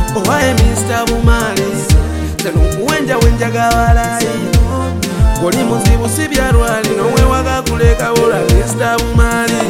owaye Mr. Bumale teno kuwenja wenjaga walayi goli muzibu sibyalwali nowe wagakuleka wola Mr. Bumale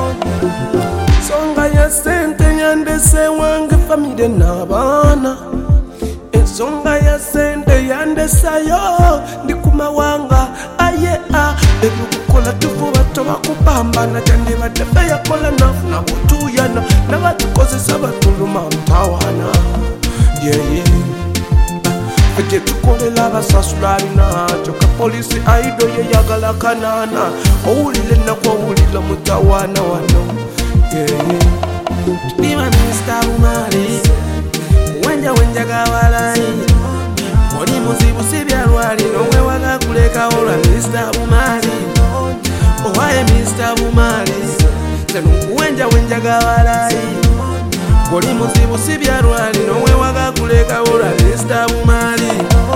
songa ya sente yandese wange famide n'abaana ensonga ya sente yandesayo ndi kumawanga aye ebyokukola tufuba tobakupambana kyandibadde fe yakola nafuna butuyana nabatukozesa batuluma mpawana yeye fete tukolela abasasula alina kyokka polisi aido yeyagala kanana owulire ennaku owulira mutawaana wano yeye tulima Mr. Bumale wenja wenjaga walayi oli muzibu sibyalwali nowe wagakuleka olwa Mr. Bumale owaye Mr. Bumale teno kuwenja wenjaga walayi oli muzibu sibyalwali nowe wagakuleka olwa Mr. Bumale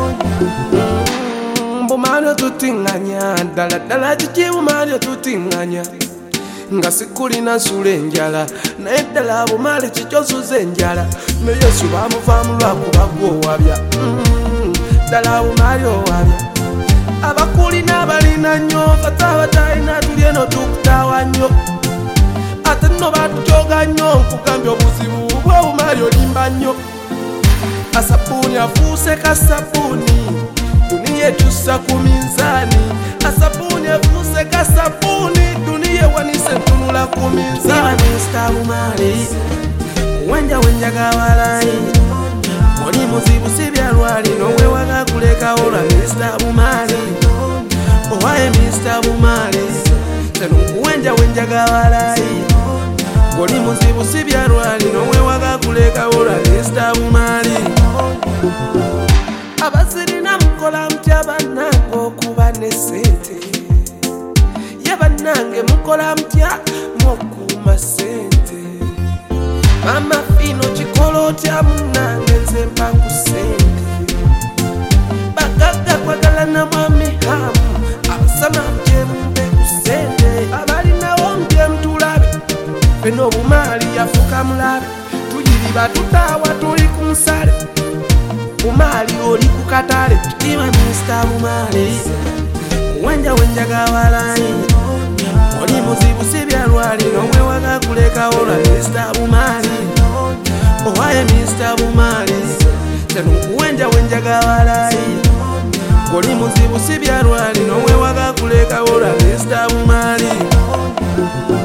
Bumale tutinganya ddala ddala kiki Bumale tutinganya nga sikulina nsula enjala naye ddala Bumale kikyosuza enjala ne Yesu bamuvaamu lwakuba gwowabya ddala Bumale owabya abakulina abalina nnyo kata abatalina tuli eno tukutawa nnyo ate nno batutyoga nnyo nkugambye obuzibu bwa Bumale olimba nnyo asabuni afuuse kasabuni duniya etussa ku minzaani asabuni afuuse kasabuni duniya ewanise ntunula ku minzaani Mr. Bumale wenja wenjaga walayi oli muzibu sibyalwali nowe wagakuleka olwa Mr. Bumale owaye Mr. Bumale teno kuwenja wenjaga walayi oli muzibu sibyalwali nowe wagakuleka olwa Mr. Bumale abasirina mukola mutya bannange okuba ne sente ye bannange mukola mutya mukuuma sente mama fino kikola otya munnange nze mpa ku sente bagagga kwagala na mwami hamu abasama mutye mumpe ku sente abalinawo mutye mutulabe fena Bumale yafuka mulabe tuyiriba tutaawa tuli ku nsale Bumale oli ku katale tulima Mr. Bumale wenja wenjaga walayi oli muzibu sibyalwali nowe wagakuleka olwa Mr. Bumale owaye Mr. Bumale teno kuwenja wenjaga walayi oli muzibu sibyalwali nowe wagakuleka olwa Mr. Bumale